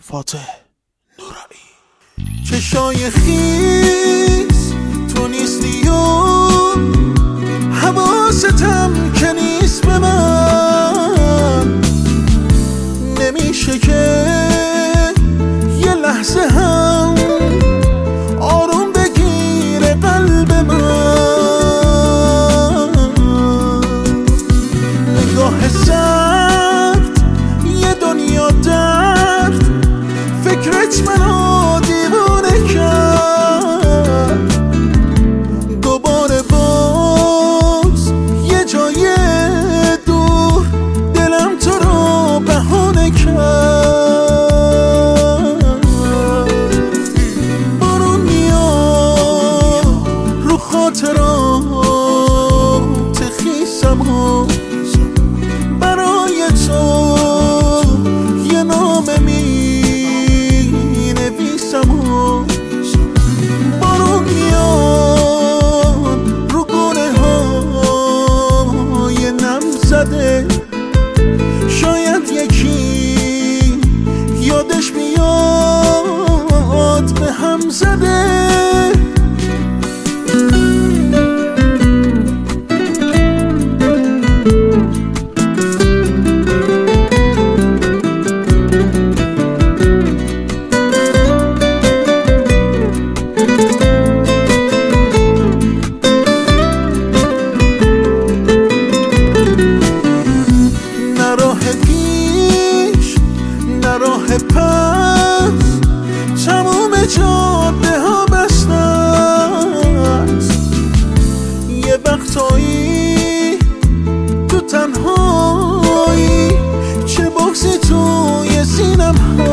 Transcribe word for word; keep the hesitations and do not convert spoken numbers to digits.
فاتح نورایی. چشای خیس تو نیستی و حواستم که نیست به من، نمیشه که یه لحظه هم آروم بگیره قلب من. نگاه سرد یه دنیا درد، فکرت منو دیوانه کرد. دوباره باز یه جای دور دلم تو رو بهانه کرد. بارون میاد رو خاطرات خیسم و برای تو یه نامه می نویسم و بارون میاد رو گونه های نم زده. شاید یکی یادش میاد به هم زده. راه پس تموم جاده ها بسته است. یه وقتایی تو تنهایی چه بغضی توی سینم